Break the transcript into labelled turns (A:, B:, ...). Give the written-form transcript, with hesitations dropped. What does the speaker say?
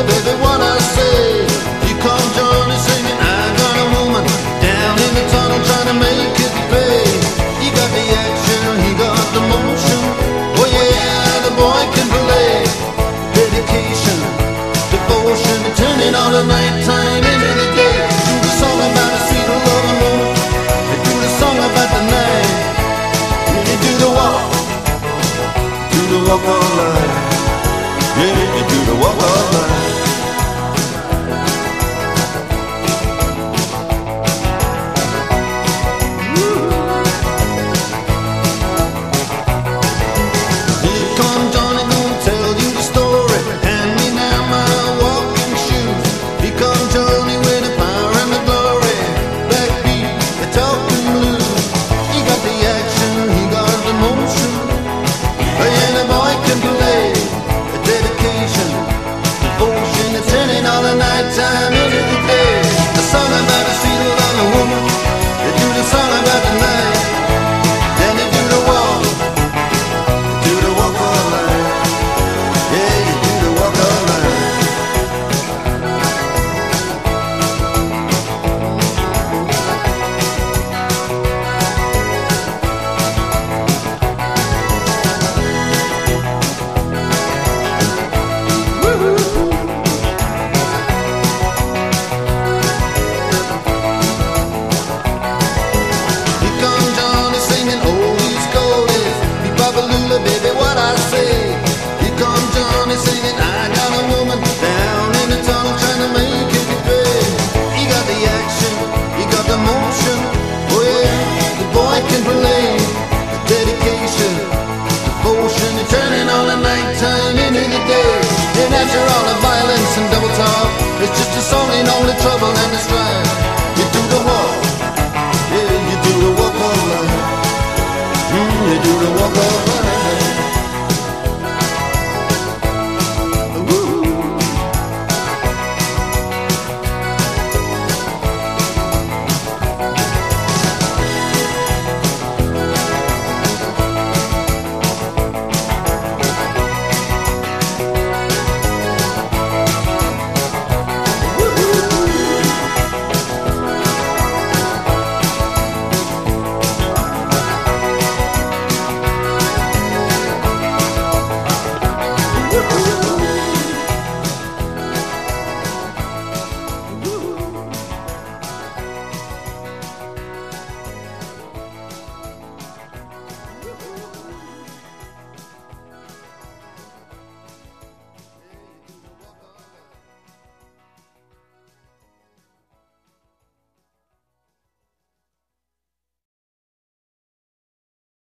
A: baby, what I say. You come Johnny singing, I got a woman down in the tunnel trying to make it pay. You got the action, he got the motion. Oh yeah, the boy can play. Dedication, devotion, turning all the nighttime into the day. Do the song about a sweet love and woman. They do the song about the night. You do the walk all night. Yeah, you do the walk all night.